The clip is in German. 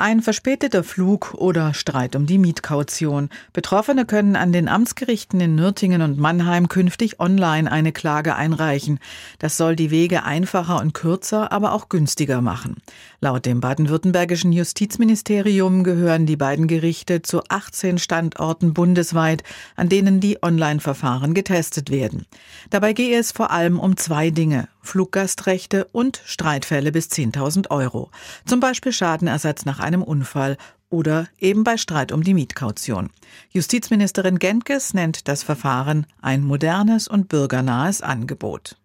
Ein verspäteter Flug oder Streit um die Mietkaution. Betroffene können an den Amtsgerichten in Nürtingen und Mannheim künftig online eine Klage einreichen. Das soll die Wege einfacher und kürzer, aber auch günstiger machen. Laut dem baden-württembergischen Justizministerium gehören die beiden Gerichte zu 18 Standorten bundesweit, an denen die Online-Verfahren getestet werden. Dabei gehe es vor allem um zwei Dinge: Fluggastrechte und Streitfälle bis 10.000 Euro. Zum Beispiel Schadenersatz nach einem Unfall oder eben bei Streit um die Mietkaution. Justizministerin Gentges nennt das Verfahren ein modernes und bürgernahes Angebot.